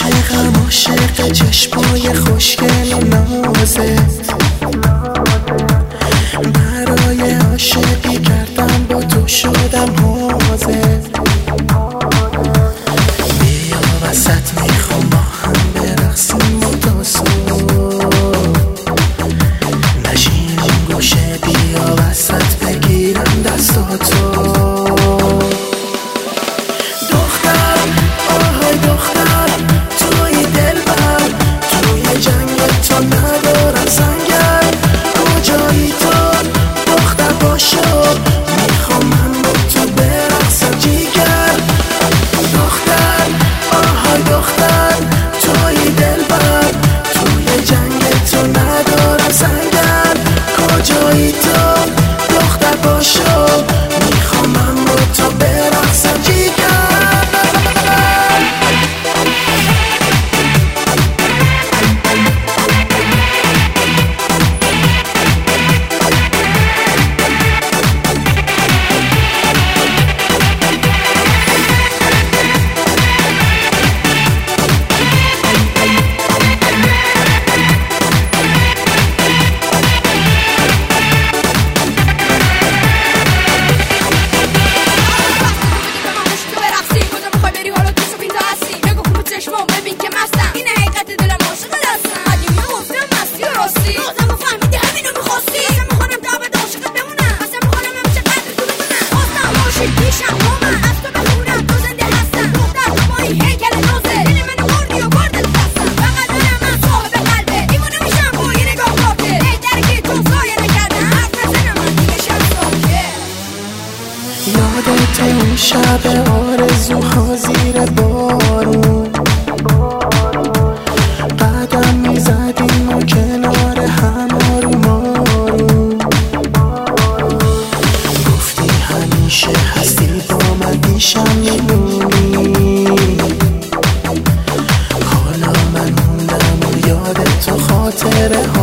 عاشق چشمای خوشگل و نازت، برای عاشقی کردم با تو شدم حاضر. بیا وسط میخوام با هم برقصیم و تا صبح، نشین گوشه بیا وسط بگیرم دستاتو. یادت اون شب آرزوها زیر بارون، قدم میزدیم و کنار هم آروم آروم، گفتی همیشه هستی با من پیشم میمونی. حالا من موندم و یادت تو خاطره